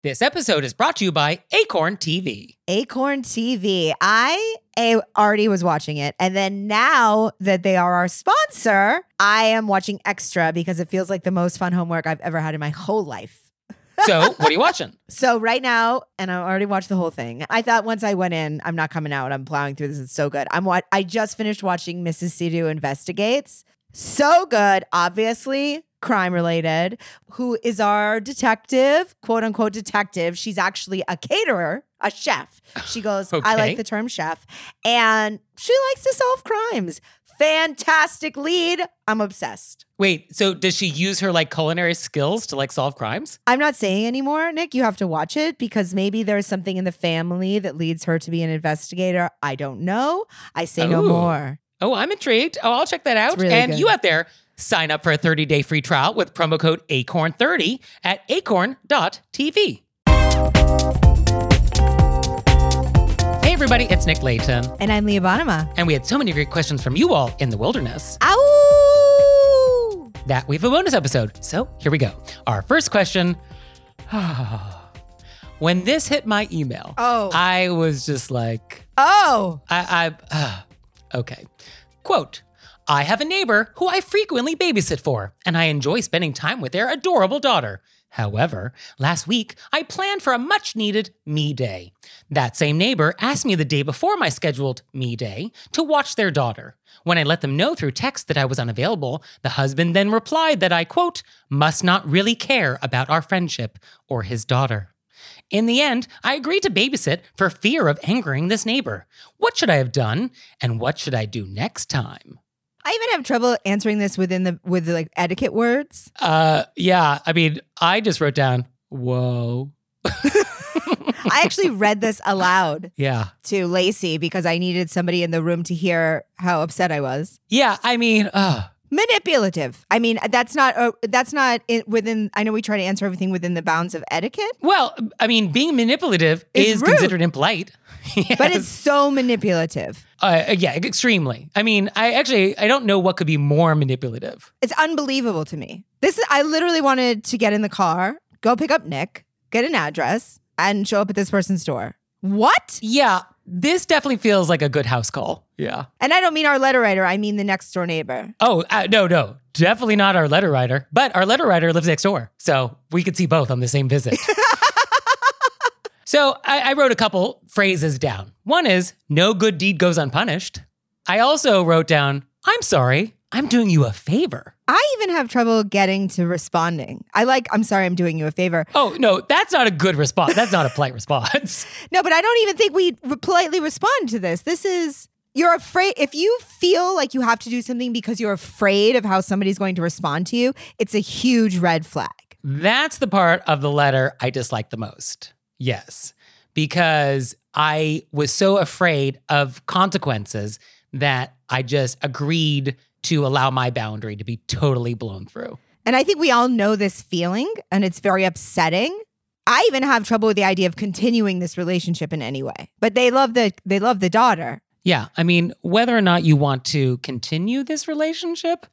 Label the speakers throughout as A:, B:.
A: This episode is brought to you by Acorn TV.
B: Acorn TV. I already was watching it. And then now that they are our sponsor, I am watching Extra because it feels like the most fun homework I've ever had in my whole life.
A: So, what are you watching?
B: So right now, and I already watched the whole thing. I thought once I went in, I'm not coming out. I'm plowing through this. It's so good. I just finished watching Mrs. Sidhu Investigates. So good, obviously. Crime related, who is our detective, quote unquote detective. She's actually a caterer, a chef. She goes,
A: Okay.
B: I like the term chef. And she likes to solve crimes. Fantastic lead. I'm obsessed.
A: Wait, so does she use her culinary skills to solve crimes?
B: I'm not saying anymore, Nick. You have to watch it because maybe there's something in the family that leads her to be an investigator. I don't know. I say no
A: Ooh.
B: more.
A: Oh, I'm intrigued. Oh, I'll check that out.
B: It's really
A: and
B: good.
A: you out there, sign up for a 30-day free trial with promo code ACORN30 at acorn.tv. Hey everybody, it's Nick Layton.
B: And I'm Leah Bonema.
A: And we had so many great questions from you all in the wilderness
B: Ow!
A: that we have a bonus episode. So here we go. Our first question. When this hit my email, I was just like, okay. Quote, I have a neighbor who I frequently babysit for, and I enjoy spending time with their adorable daughter. However, last week, I planned for a much-needed me day. That same neighbor asked me the day before my scheduled me day to watch their daughter. When I let them know through text that I was unavailable, the husband then replied that I, quote, must not really care about our friendship or his daughter. In the end, I agreed to babysit for fear of angering this neighbor. What should I have done, and what should I do next time?
B: I even have trouble answering this with etiquette words.
A: Yeah. I mean, I just wrote down, whoa.
B: I actually read this aloud
A: Yeah.
B: to Lacey because I needed somebody in the room to hear how upset I was.
A: Yeah. I mean,
B: Manipulative. I mean, that's not within. I know we try to answer everything within the bounds of etiquette,
A: well, I mean, being manipulative is
B: rude.
A: considered impolite. Yes.
B: but it's so manipulative.
A: Yeah, extremely. I mean, I don't know what could be more manipulative.
B: It's unbelievable to me. I literally wanted to get in the car, go pick up Nick, get an address, and show up at this person's door. What?
A: Yeah. This definitely feels like a good house call. Yeah.
B: And I don't mean our letter writer. I mean the next door neighbor.
A: Oh, no. Definitely not our letter writer. But our letter writer lives next door. So we could see both on the same visit. So I wrote a couple phrases down. One is, no good deed goes unpunished. I also wrote down, I'm sorry, I'm doing you a favor.
B: I even have trouble getting to responding. I'm sorry, I'm doing you a favor.
A: Oh, no, that's not a good response. That's not a polite response.
B: No, but I don't even think we politely respond to this. This is, you're afraid. If you feel like you have to do something because you're afraid of how somebody's going to respond to you, it's a huge red flag.
A: That's the part of the letter I dislike the most. Yes, because I was so afraid of consequences that I just agreed to allow my boundary to be totally blown through.
B: And I think we all know this feeling, and it's very upsetting. I even have trouble with the idea of continuing this relationship in any way. But they love the daughter.
A: Yeah, I mean, whether or not you want to continue this relationship,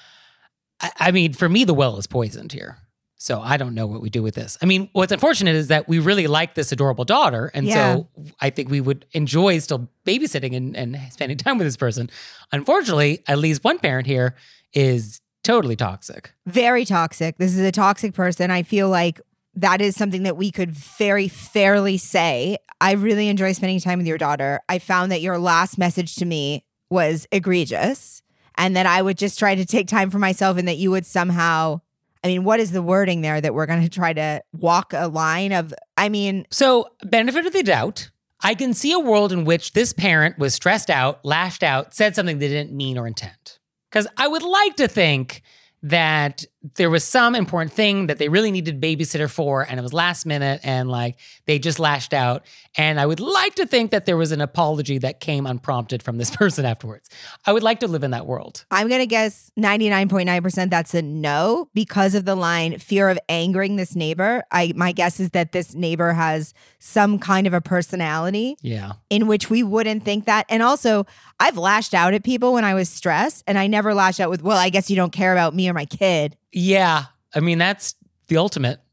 A: I mean, for me, the well is poisoned here. So I don't know what we do with this. I mean, what's unfortunate is that we really like this adorable daughter. And so I think we would enjoy still babysitting and spending time with this person. Unfortunately, at least one parent here is totally toxic.
B: Very toxic. This is a toxic person. I feel like that is something that we could very fairly say. I really enjoy spending time with your daughter. I found that your last message to me was egregious. And that I would just try to take time for myself and that you would somehow... I mean, what is the wording there that we're going to try to walk a line of,
A: So, benefit of the doubt, I can see a world in which this parent was stressed out, lashed out, said something they didn't mean or intend. Because I would like to think that there was some important thing that they really needed a babysitter for, and it was last minute, and they just lashed out. And I would like to think that there was an apology that came unprompted from this person afterwards. I would like to live in that world.
B: I'm going to guess 99.9% that's a no because of the line, fear of angering this neighbor. My guess is that this neighbor has some kind of a personality in which we wouldn't think that. And also, I've lashed out at people when I was stressed, and I never lashed out with, well, I guess you don't care about me or my kid.
A: Yeah. I mean, that's the ultimate.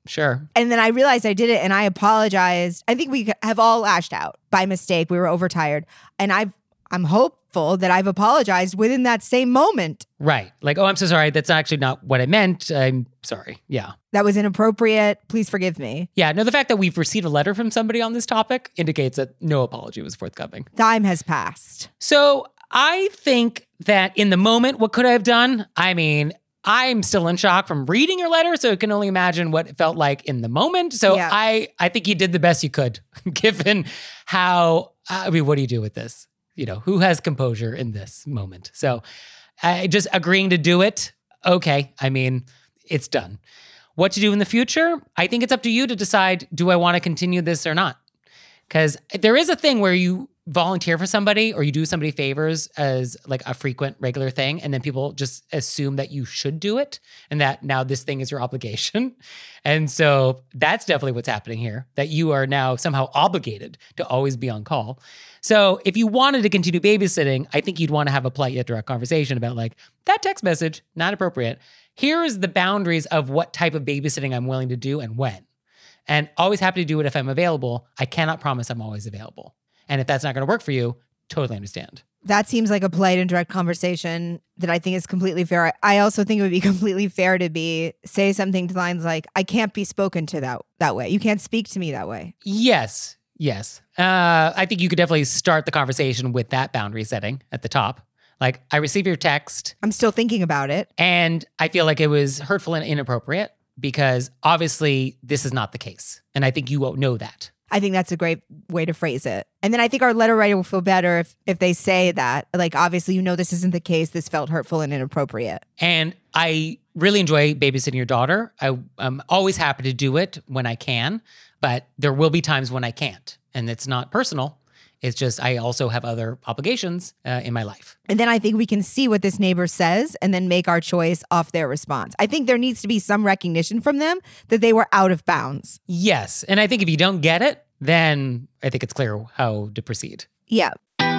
A: Sure.
B: And then I realized I did it and I apologized. I think we have all lashed out by mistake. We were overtired. And I'm hopeful that I've apologized within that same moment.
A: Right. Like, oh, I'm so sorry. That's actually not what I meant. I'm sorry. Yeah.
B: That was inappropriate. Please forgive me.
A: Yeah. No, the fact that we've received a letter from somebody on this topic indicates that no apology was forthcoming.
B: Time has passed.
A: So I think that in the moment, what could I have done? I mean, I'm still in shock from reading your letter, so I can only imagine what it felt like in the moment. So
B: Yeah.
A: I think you did the best you could, given how, I mean, what do you do with this? You know, who has composure in this moment? So just agreeing to do it, okay. I mean, it's done. What to do in the future? I think it's up to you to decide, do I want to continue this or not? Because there is a thing where you volunteer for somebody or you do somebody favors as like a frequent, regular thing, and then people just assume that you should do it and that now this thing is your obligation. And so that's definitely what's happening here, that you are now somehow obligated to always be on call. So if you wanted to continue babysitting, I think you'd want to have a polite yet direct conversation about like, that text message, not appropriate. Here is the boundaries of what type of babysitting I'm willing to do and when. And always happy to do it if I'm available. I cannot promise I'm always available. And if that's not going to work for you, totally understand.
B: That seems like a polite and direct conversation that I think is completely fair. I also think it would be completely fair to say something to lines like, I can't be spoken to that way. You can't speak to me that way.
A: Yes. I think you could definitely start the conversation with that boundary setting at the top. Like, I received your text.
B: I'm still thinking about it.
A: And I feel like it was hurtful and inappropriate because obviously this is not the case. And I think you won't know that.
B: I think that's a great way to phrase it. And then I think our letter writer will feel better if they say that, like, obviously, you know, this isn't the case. This felt hurtful and inappropriate.
A: And I really enjoy babysitting your daughter. I'm always happy to do it when I can, but there will be times when I can't. And it's not personal. It's just I also have other obligations in my life.
B: And then I think we can see what this neighbor says and then make our choice off their response. I think there needs to be some recognition from them that they were out of bounds.
A: Yes. And I think if you don't get it, then I think it's clear how to proceed.
B: Yeah.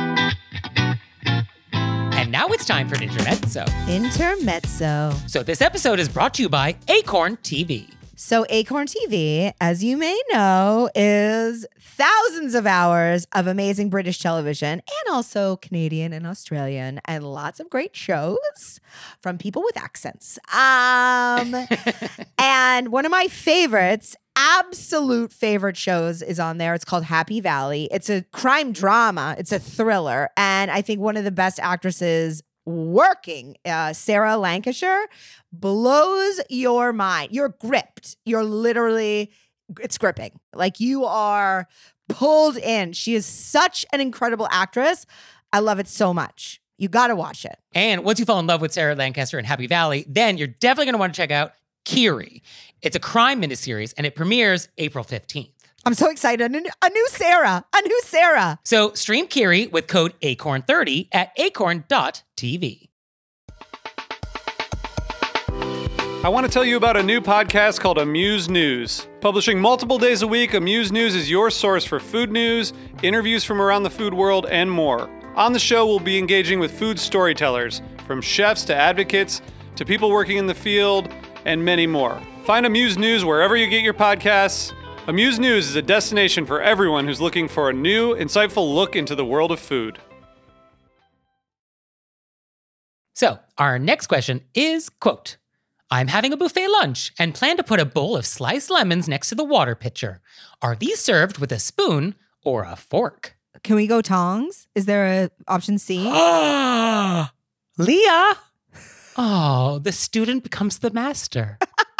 A: And now it's time for an intermezzo.
B: Intermezzo.
A: So this episode is brought to you by Acorn TV.
B: So Acorn TV, as you may know, is thousands of hours of amazing British television and also Canadian and Australian and lots of great shows from people with accents. And one of my favorites, absolute favorite shows is on there. It's called Happy Valley. It's a crime drama. It's a thriller. And I think one of the best actresses working, Sarah Lancashire, blows your mind. You're gripped. It's gripping. Like you are pulled in. She is such an incredible actress. I love it so much. You got to watch it.
A: And once you fall in love with Sarah Lancaster and Happy Valley, then you're definitely going to want to check out Kiri. It's a crime miniseries and it premieres April 15th.
B: I'm so excited. A new Sarah.
A: So stream Kiri with code ACORN30 at acorn.tv.
C: I want to tell you about a new podcast called Amuse News. Publishing multiple days a week, Amuse News is your source for food news, interviews from around the food world, and more. On the show, we'll be engaging with food storytellers, from chefs to advocates to people working in the field, and many more. Find Amuse News wherever you get your podcasts. Amuse News is a destination for everyone who's looking for a new, insightful look into the world of food.
A: So our next question is, quote, I'm having a buffet lunch and plan to put a bowl of sliced lemons next to the water pitcher. Are these served with a spoon or a fork?
B: Can we go tongs? Is there a option C?
A: Leah! Oh, the student becomes the master.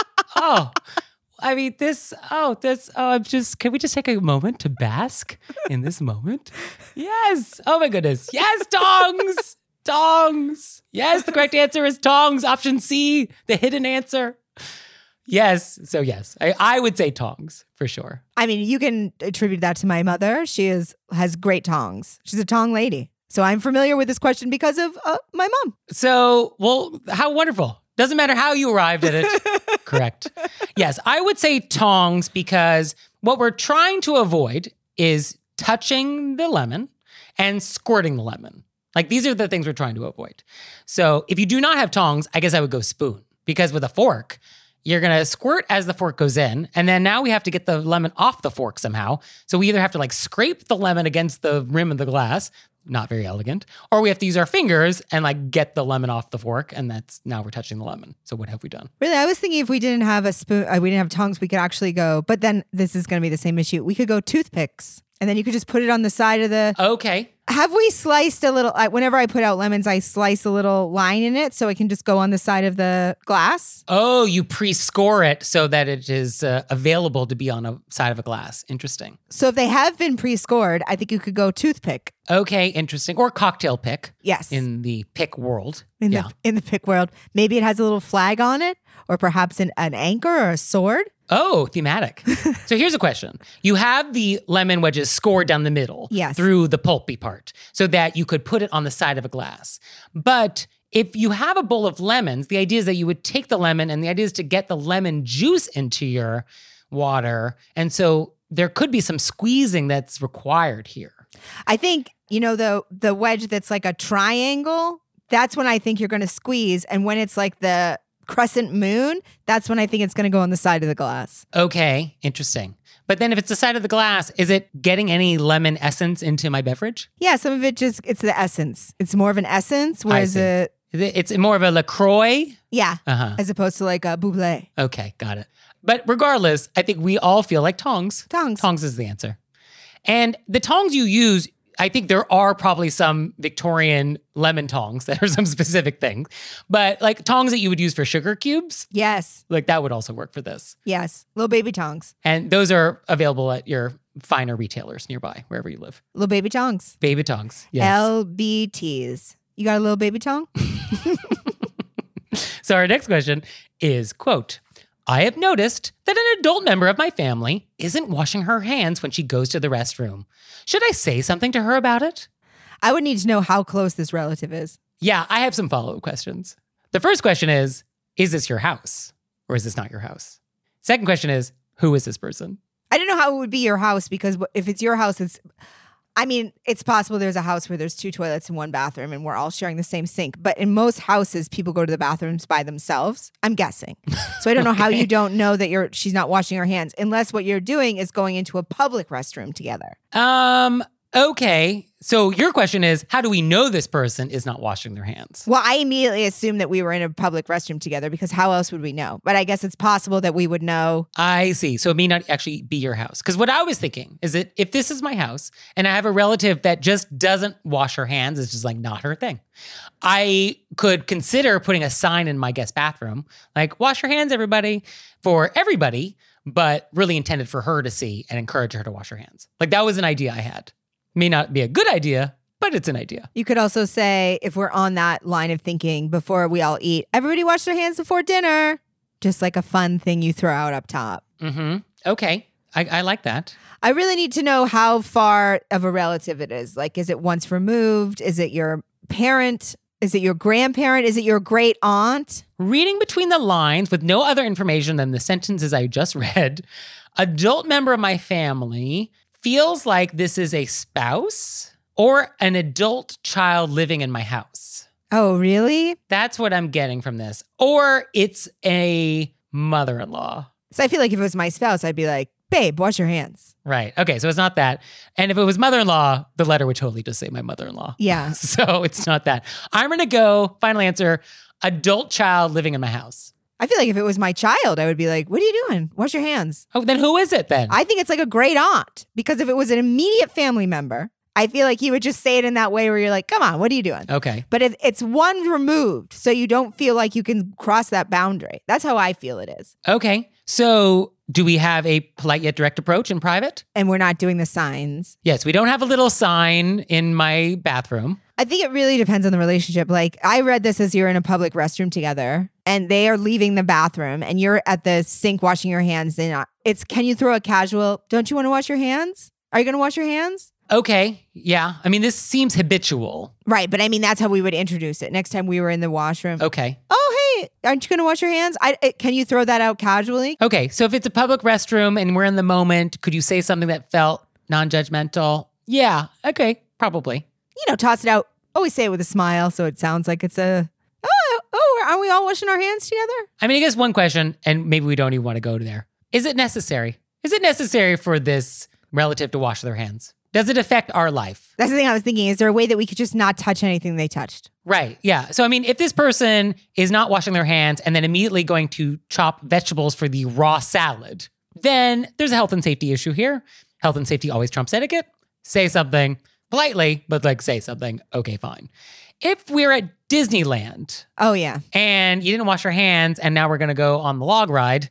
A: I mean, can we just take a moment to bask in this moment? Yes. Oh my goodness. Yes, tongs. Tongs. Yes, the correct answer is tongs. Option C, the hidden answer. Yes. So yes, I would say tongs for sure.
B: I mean, you can attribute that to my mother. She has great tongs. She's a tong lady. So I'm familiar with this question because of my mom.
A: So, well, how wonderful. Doesn't matter how you arrived at it. Correct. Yes, I would say tongs because what we're trying to avoid is touching the lemon and squirting the lemon. Like these are the things we're trying to avoid. So if you do not have tongs, I guess I would go spoon because with a fork, you're going to squirt as the fork goes in. And then now we have to get the lemon off the fork somehow. So we either have to like scrape the lemon against the rim of the glass, not very elegant, or we have to use our fingers and like get the lemon off the fork. And that's now we're touching the lemon. So what have we done?
B: Really, I was thinking if we didn't have a spoon, we didn't have tongs, we could actually go, but then this is going to be the same issue. We could go toothpicks and then you could just put it on the side of the...
A: Okay.
B: Have we sliced a little, whenever I put out lemons, I slice a little line in it so it can just go on the side of the glass?
A: Oh, you pre-score it so that it is available to be on a side of a glass. Interesting.
B: So if they have been pre-scored, I think you could go toothpick.
A: Okay, interesting. Or cocktail pick.
B: Yes.
A: In the pick world.
B: In the pick world. Maybe it has a little flag on it, or perhaps an anchor or a sword.
A: Oh, thematic. So here's a question. You have the lemon wedges scored down the middle through the pulpy part so that you could put it on the side of a glass. But if you have a bowl of lemons, the idea is that you would take the lemon and the idea is to get the lemon juice into your water. And so there could be some squeezing that's required here.
B: I think, the wedge that's like a triangle, that's when I think you're going to squeeze. And when it's like the crescent moon, that's when I think it's going to go on the side of the glass.
A: Okay, interesting. But then if it's the side of the glass, is it getting any lemon essence into my beverage?
B: Yeah, some of it it's the essence. It's more of an essence, whereas
A: it's more of a LaCroix?
B: Yeah, as opposed to like a Bublé.
A: Okay, got it. But regardless, I think we all feel like tongs.
B: Tongs.
A: Tongs is the answer. And the tongs you use, I think there are probably some Victorian lemon tongs that are some specific things, but like tongs that you would use for sugar cubes.
B: Yes.
A: Like that would also work for this.
B: Yes. Little baby tongs.
A: And those are available at your finer retailers nearby, wherever you live.
B: Little baby tongs.
A: Baby tongs. Yes.
B: LBTs. You got a little baby tong?
A: So our next question is, quote, I have noticed that an adult member of my family isn't washing her hands when she goes to the restroom. Should I say something to her about it?
B: I would need to know how close this relative is.
A: Yeah, I have some follow-up questions. The first question is this your house or is this not your house? Second question is, who is this person?
B: I don't know how it would be your house because if it's your house, it's possible there's a house where there's 2 toilets and 1 bathroom and we're all sharing the same sink. But in most houses, people go to the bathrooms by themselves. I'm guessing. So I don't know how you don't know that she's not washing her hands unless what you're doing is going into a public restroom together.
A: Okay. So your question is, how do we know this person is not washing their hands?
B: Well, I immediately assumed that we were in a public restroom together because how else would we know? But I guess it's possible that we would know.
A: I see. So it may not actually be your house. Because what I was thinking is that if this is my house and I have a relative that just doesn't wash her hands, it's just like not her thing, I could consider putting a sign in my guest bathroom, like wash your hands, everybody, for everybody, but really intended for her to see and encourage her to wash her hands. Like that was an idea I had. May not be a good idea, but it's an idea.
B: You could also say, if we're on that line of thinking, before we all eat, everybody wash their hands before dinner. Just like a fun thing you throw out up top.
A: Mm-hmm. Okay. I like that.
B: I really need to know how far of a relative it is. Like, is it once removed? Is it your parent? Is it your grandparent? Is it your great aunt?
A: Reading between the lines with no other information than the sentences I just read, adult member of my family feels like this is a spouse or an adult child living in my house.
B: Oh, really?
A: That's what I'm getting from this. Or it's a mother-in-law.
B: So I feel like if it was my spouse, I'd be like, babe, wash your hands.
A: Right. Okay, so it's not that. And if it was mother-in-law, the letter would totally just say my mother-in-law.
B: Yeah.
A: So it's not that. I'm going to go, final answer, adult child living in my house.
B: I feel like if it was my child, I would be like, what are you doing? Wash your hands.
A: Oh, then who is it then?
B: I think it's like a great aunt because if it was an immediate family member, I feel like he would just say it in that way where you're like, come on, what are you doing?
A: Okay.
B: But if it's one removed, so you don't feel like you can cross that boundary. That's how I feel it is.
A: Okay. So do we have a polite yet direct approach in private?
B: And we're not doing the signs.
A: Yes, we don't have a little sign in my bathroom.
B: I think it really depends on the relationship. Like I read this as you're in a public restroom together and they are leaving the bathroom and you're at the sink washing your hands. And it's, can you throw a casual, don't you want to wash your hands? Are you going to wash your hands?
A: Okay. Yeah. I mean, this seems habitual.
B: Right. But I mean, that's how we would introduce it. Next time we were in the washroom.
A: Okay.
B: Oh, hey, aren't you going to wash your hands? Can you throw that out casually?
A: Okay. So if it's a public restroom and we're in the moment, could you say something that felt non-judgmental? Yeah. Okay. Probably.
B: Toss it out. Always say it with a smile so it sounds like it's aren't we all washing our hands together?
A: I mean, I guess one question, and maybe we don't even want to go there. Is it necessary? Is it necessary for this relative to wash their hands? Does it affect our life?
B: That's the thing I was thinking. Is there a way that we could just not touch anything they touched?
A: Right. Yeah. So, I mean, if this person is not washing their hands and then immediately going to chop vegetables for the raw salad, then there's a health and safety issue here. Health and safety always trumps etiquette. Say something politely, but like say something. Okay, fine. If we're at Disneyland
B: Oh, yeah.
A: and you didn't wash your hands and now we're going to go on the log ride,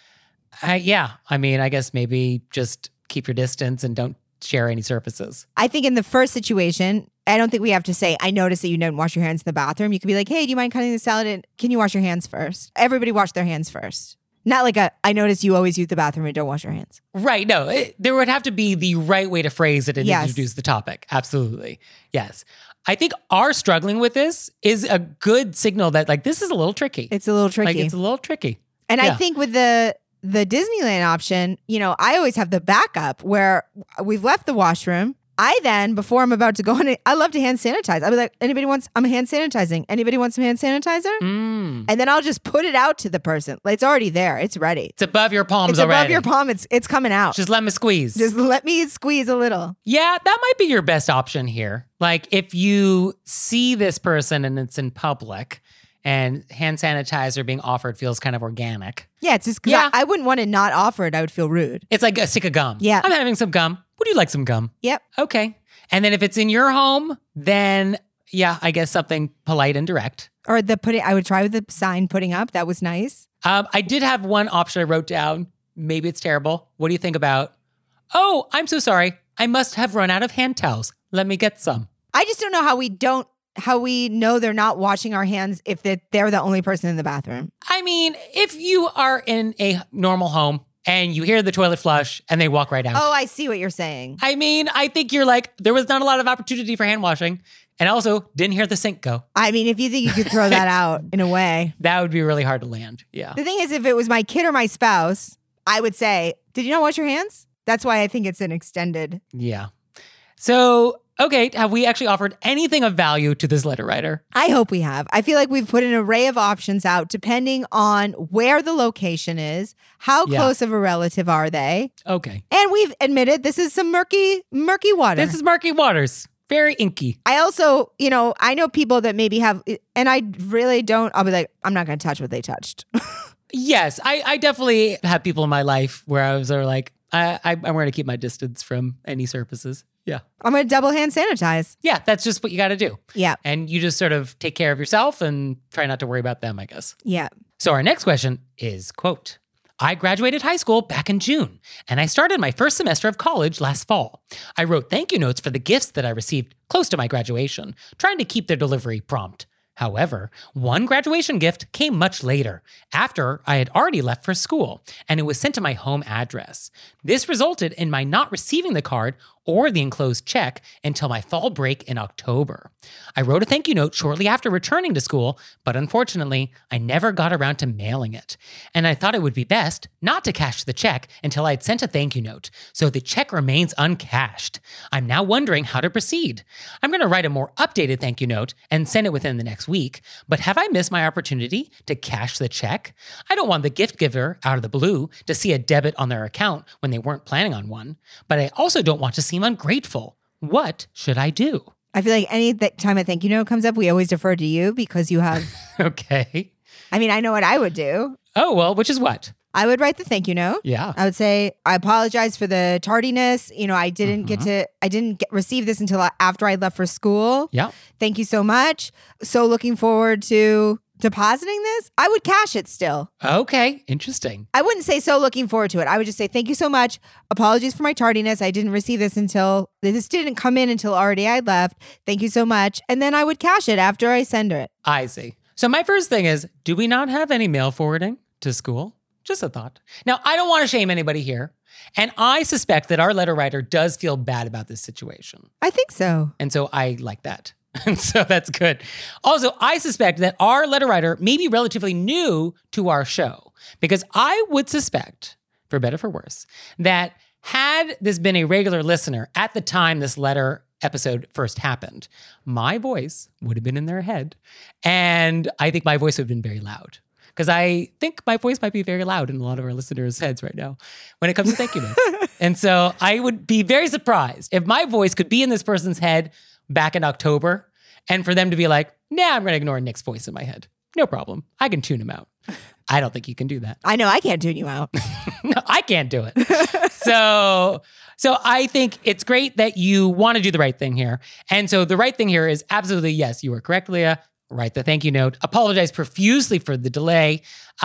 A: yeah. I mean, I guess maybe just keep your distance and don't share any surfaces.
B: I think in the first situation, I don't think we have to say, I noticed that you didn't wash your hands in the bathroom. You could be like, hey, do you mind cutting the salad? And can you wash your hands first? Everybody wash their hands first. Not like I noticed you always use the bathroom and don't wash your hands.
A: Right. No, there would have to be the right way to phrase it and
B: Yes.
A: introduce the topic. Absolutely. Yes. I think our struggling with this is a good signal that like this is a little tricky.
B: It's a little tricky.
A: Like it's a little tricky.
B: And
A: Yeah.
B: I think with the Disneyland option, you know, I always have the backup where we've left the washroom. I then, before I'm about to go in, I love to hand sanitize. I'll be like, I'm hand sanitizing. Anybody want some hand sanitizer?
A: Mm.
B: And then I'll just put it out to the person. It's already there. It's ready.
A: It's above your palms
B: It's
A: already.
B: above your palm. It's coming out.
A: Just let me squeeze.
B: Just let me squeeze a little.
A: Yeah, that might be your best option here. Like if you see this person and it's in public and hand sanitizer being offered feels kind of organic.
B: Yeah, it's just because
A: Yeah.
B: I wouldn't want to not offer it. I would feel rude.
A: It's like a stick of gum.
B: Yeah.
A: I'm having some gum. Would you like some gum?
B: Yep.
A: Okay. And then if it's in your home, then yeah, I guess something polite and direct.
B: Or I would try with the sign putting up. That was nice.
A: I did have one option I wrote down. Maybe it's terrible. What do you think about? Oh, I'm so sorry. I must have run out of hand towels. Let me get some.
B: I just don't know how we know they're not washing our hands if they're the only person in the bathroom.
A: I mean, if you are in a normal home and you hear the toilet flush and they walk right out.
B: Oh, I see what you're saying.
A: I mean, I think you're like, there was not a lot of opportunity for hand washing. And also didn't hear the sink go.
B: I mean, if you think you could throw that out in a way.
A: That would be really hard to land. Yeah.
B: The thing is, if it was my kid or my spouse, I would say, did you not wash your hands? That's why I think it's an extended.
A: Yeah. So, okay, have we actually offered anything of value to this letter writer?
B: I hope we have. I feel like we've put an array of options out depending on where the location is, how
A: Yeah.
B: close of a relative are they,
A: Okay.
B: and we've admitted this is some murky water.
A: This is murky waters. Very inky.
B: I also, I know people that maybe have, and I really don't, I'll be like, I'm not going to touch what they touched.
A: Yes, I definitely have people in my life where I was sort of like, I'm going to keep my distance from any surfaces. Yeah.
B: I'm going to double hand sanitize.
A: Yeah, that's just what you got to do.
B: Yeah.
A: And you just sort of take care of yourself and try not to worry about them, I guess.
B: Yeah.
A: So our next question is, quote, I graduated high school back in June, and I started my first semester of college last fall. I wrote thank you notes for the gifts that I received close to my graduation, trying to keep their delivery prompt. However, one graduation gift came much later, after I had already left for school, and it was sent to my home address. This resulted in my not receiving the card or the enclosed check until my fall break in October. I wrote a thank you note shortly after returning to school, but unfortunately, I never got around to mailing it. And I thought it would be best not to cash the check until I had sent a thank you note, so the check remains uncashed. I'm now wondering how to proceed. I'm going to write a more updated thank you note and send it within the next week, but have I missed my opportunity to cash the check? I don't want the gift giver, out of the blue, to see a debit on their account when they weren't planning on one, but I also don't want to seem ungrateful. What should I do?
B: I feel like any time a thank you note comes up, we always defer to you because you have,
A: Okay.
B: I mean, I know what I would do.
A: Oh, well, which is what?
B: I would write the thank you note.
A: Yeah.
B: I would say, I apologize for the tardiness. I didn't receive this until after I left for school.
A: Yeah.
B: Thank you so much. So looking forward to depositing this. I would cash it still.
A: Okay. Interesting.
B: I wouldn't say so looking forward to it. I would just say, thank you so much. Apologies for my tardiness. I didn't receive this this didn't come in until already I left. Thank you so much. And then I would cash it after I send it.
A: I see. So my first thing is, do we not have any mail forwarding to school? Just a thought. Now, I don't want to shame anybody here. And I suspect that our letter writer does feel bad about this situation.
B: I think so.
A: And so I like that. And so that's good. Also, I suspect that our letter writer may be relatively new to our show, because I would suspect, for better or for worse, that had this been a regular listener at the time this letter episode first happened, my voice would have been in their head. And I think my voice would have been very loud. Because I think my voice might be very loud in a lot of our listeners' heads right now when it comes to thank you notes. And so I would be very surprised if my voice could be in this person's head back in October and for them to be like, nah, I'm going to ignore Nick's voice in my head. No problem. I can tune him out. I don't think you can do that.
B: I know I can't tune you out.
A: No, I can't do it. So I think it's great that you want to do the right thing here. And so the right thing here is absolutely, yes, you were correct, Leah. Write the thank you note. Apologize profusely for the delay.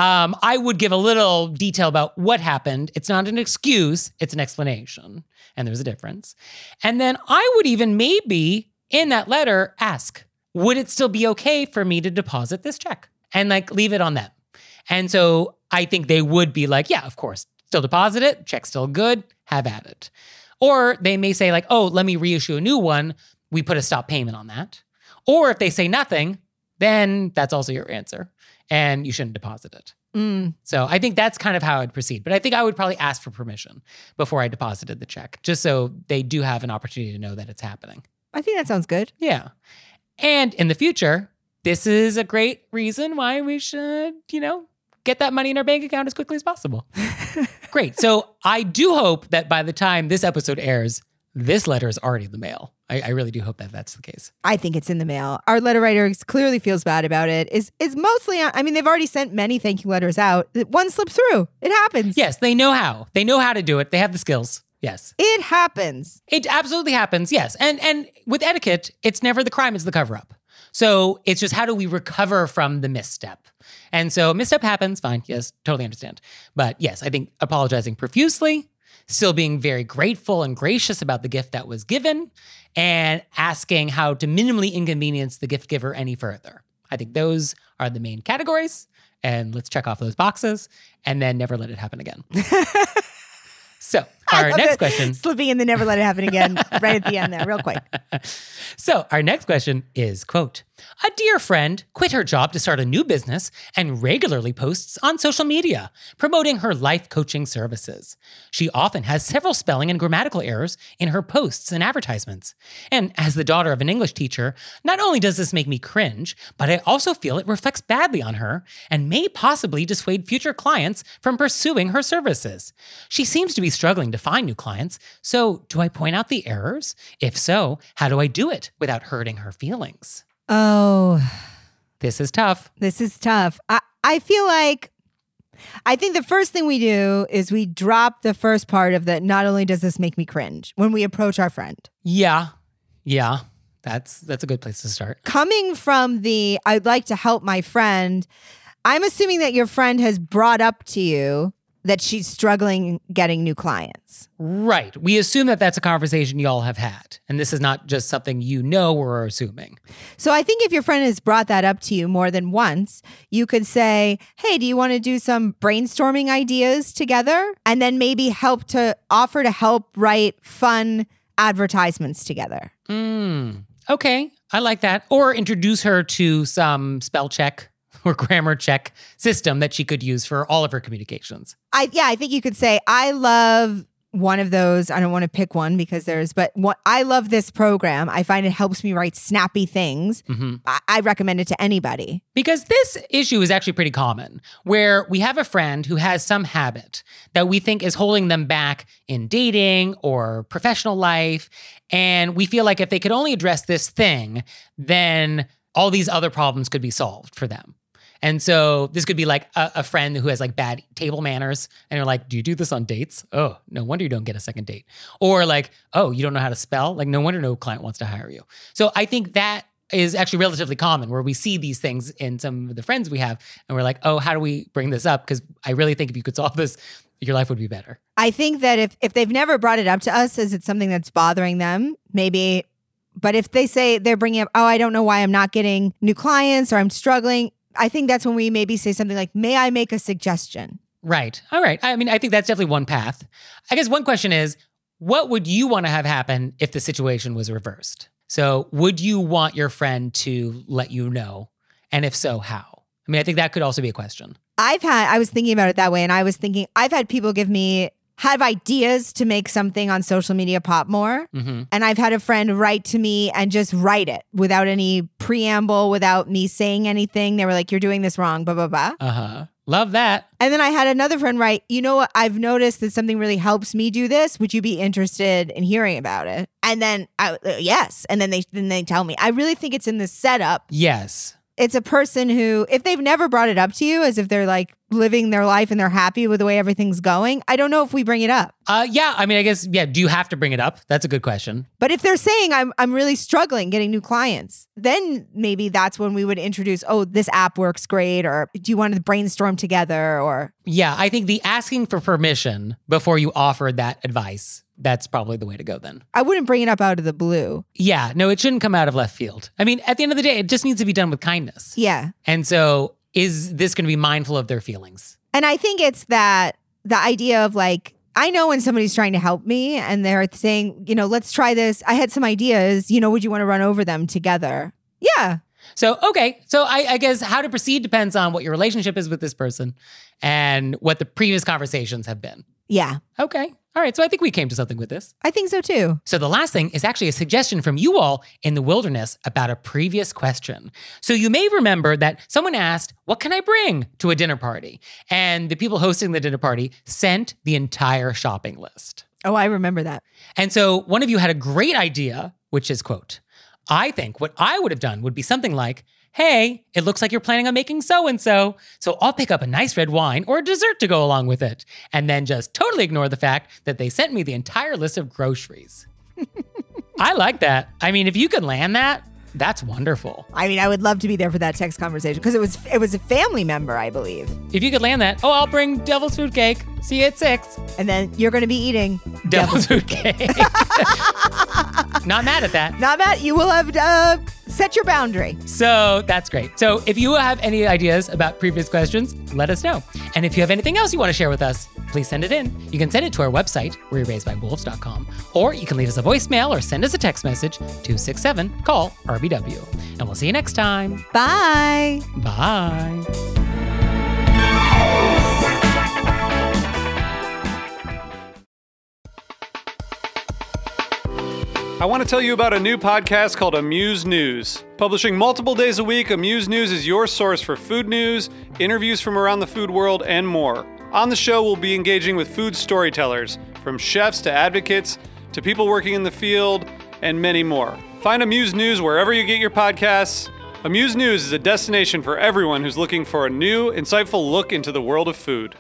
A: I would give a little detail about what happened. It's not an excuse, it's an explanation. And there's a difference. And then I would even maybe in that letter ask, would it still be okay for me to deposit this check? And like leave it on them. And so I think they would be like, yeah, of course, still deposit it. Check's still good. Have at it. Or they may say like, oh, let me reissue a new one. We put a stop payment on that. Or if they say nothing, then that's also your answer and you shouldn't deposit it. So I think that's kind of how I'd proceed. But I think I would probably ask for permission before I deposited the check, just so they do have an opportunity to know that it's happening.
B: I think that sounds good.
A: Yeah. And in the future, this is a great reason why we should, get that money in our bank account as quickly as possible. Great. So I do hope that by the time this episode airs, this letter is already in the mail. I really do hope that that's the case.
B: I think it's in the mail. Our letter writer clearly feels bad about it. Is mostly, I mean, they've already sent many thank you letters out. One slipped through. It happens.
A: Yes, they know how. They know how to do it. They have the skills. Yes.
B: It happens.
A: It absolutely happens, yes. And with etiquette, it's never the crime, it's the cover-up. So it's just how do we recover from the misstep? And so misstep happens, fine, yes, totally understand. But yes, I think apologizing profusely, still being very grateful and gracious about the gift that was given, and asking how to minimally inconvenience the gift giver any further. I think those are the main categories, and let's check off those boxes, and then never let it happen again. So our next question.
B: Slipping in the never let it happen again right at the end there, real quick.
A: So our next question is, quote, a dear friend quit her job to start a new business and regularly posts on social media, promoting her life coaching services. She often has several spelling and grammatical errors in her posts and advertisements. And as the daughter of an English teacher, not only does this make me cringe, but I also feel it reflects badly on her and may possibly dissuade future clients from pursuing her services. She seems to be struggling to find new clients, so do I point out the errors? If so, how do I do it without hurting her feelings?
B: Oh.
A: This is tough.
B: This is tough. I feel like, I think the first thing we do is we drop the first part of the, not only does this make me cringe, when we approach our friend.
A: Yeah. That's a good place to start.
B: Coming from the, I'd like to help my friend, I'm assuming that your friend has brought up to you that she's struggling getting new clients.
A: Right. We assume that that's a conversation y'all have had. And this is not just something we're assuming.
B: So I think if your friend has brought that up to you more than once, you could say, hey, do you want to do some brainstorming ideas together? And then maybe offer to help write fun advertisements together.
A: Okay. I like that. Or introduce her to some spell check or grammar check system that she could use for all of her communications. I
B: think you could say, I love one of those. I don't want to pick one because I love this program. I find it helps me write snappy things. Mm-hmm. I recommend it to anybody.
A: Because this issue is actually pretty common, where we have a friend who has some habit that we think is holding them back in dating or professional life. And we feel like if they could only address this thing, then all these other problems could be solved for them. And so this could be like a friend who has like bad table manners. And you're like, do you do this on dates? Oh, no wonder you don't get a second date. Or like, oh, you don't know how to spell? Like, no wonder no client wants to hire you. So I think that is actually relatively common where we see these things in some of the friends we have. And we're like, oh, how do we bring this up? Because I really think if you could solve this, your life would be better.
B: I think that if they've never brought it up to us as it's something that's bothering them, maybe. But if they say they're bringing up, oh, I don't know why I'm not getting new clients or I'm struggling, I think that's when we maybe say something like, may I make a suggestion?
A: Right. All right. I mean, I think that's definitely one path. I guess one question is, what would you want to have happen if the situation was reversed? So would you want your friend to let you know? And if so, how? I mean, I think that could also be a question.
B: I was thinking about it that way. And I was thinking, I've had people give me have ideas to make something on social media pop more.
A: Mm-hmm.
B: And I've had a friend write to me and just write it without any preamble, without me saying anything. They were like, you're doing this wrong, blah, blah, blah.
A: Uh-huh. Love that.
B: And then I had another friend write, you know what? I've noticed that something really helps me do this. Would you be interested in hearing about it? And then, yes. And then they tell me. I really think it's in the setup.
A: Yes.
B: It's a person who, if they've never brought it up to you, as if they're like living their life and they're happy with the way everything's going, I don't know if we bring it up.
A: Yeah. I mean, I guess, yeah. Do you have to bring it up? That's a good question.
B: But if they're saying I'm really struggling getting new clients, then maybe that's when we would introduce, oh, this app works great, or do you want to brainstorm together, or...
A: Yeah, I think the asking for permission before you offer that advice, that's probably the way to go then.
B: I wouldn't bring it up out of the blue.
A: Yeah, no, it shouldn't come out of left field. I mean, at the end of the day, it just needs to be done with kindness.
B: Yeah.
A: And so is this going to be mindful of their feelings?
B: And I think it's that the idea of like, I know when somebody's trying to help me and they're saying, you know, let's try this. I had some ideas, you know, would you want to run over them together? Yeah.
A: So, okay. So I guess how to proceed depends on what your relationship is with this person and what the previous conversations have been.
B: Yeah.
A: Okay. All right. So I think we came to something with this.
B: I think so too.
A: So the last thing is actually a suggestion from you all in the wilderness about a previous question. So you may remember that someone asked, what can I bring to a dinner party? And the people hosting the dinner party sent the entire shopping list.
B: Oh, I remember that.
A: And so one of you had a great idea, which is, quote, I think what I would have done would be something like, hey, it looks like you're planning on making so-and-so, so I'll pick up a nice red wine or a dessert to go along with it. And then just totally ignore the fact that they sent me the entire list of groceries. I like that. I mean, if you can land that, that's wonderful.
B: I mean, I would love to be there for that text conversation because it was a family member, I believe.
A: If you could land that, I'll bring devil's food cake. See you at 6.
B: And then you're going to be eating
A: Devil's food cake. Not mad at that.
B: Not mad. You will have set your boundary.
A: So that's great. So if you have any ideas about previous questions, let us know. And if you have anything else you want to share with us, please send it in. You can send it to our website, wereraisedbywolves.com, or you can leave us a voicemail or send us a text message, 267-CALL-RBW. And we'll see you next time.
B: Bye.
A: Bye.
C: I want to tell you about a new podcast called Amuse News. Publishing multiple days a week, Amuse News is your source for food news, interviews from around the food world, and more. On the show, we'll be engaging with food storytellers, from chefs to advocates to people working in the field, and many more. Find Amuse News wherever you get your podcasts. Amuse News is a destination for everyone who's looking for a new, insightful look into the world of food.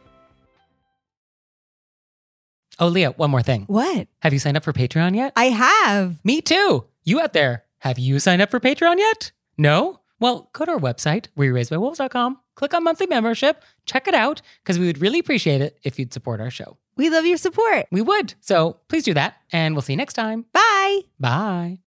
A: Oh, Leah, one more thing.
B: What?
A: Have you signed up for Patreon yet?
B: I have.
A: Me too. You out there, have you signed up for Patreon yet? No? Well, go to our website, wereraisedbywolves.com, click on monthly membership, check it out, because we would really appreciate it if you'd support our show.
B: We love your support.
A: We would. So please do that, and we'll see you next time.
B: Bye.
A: Bye.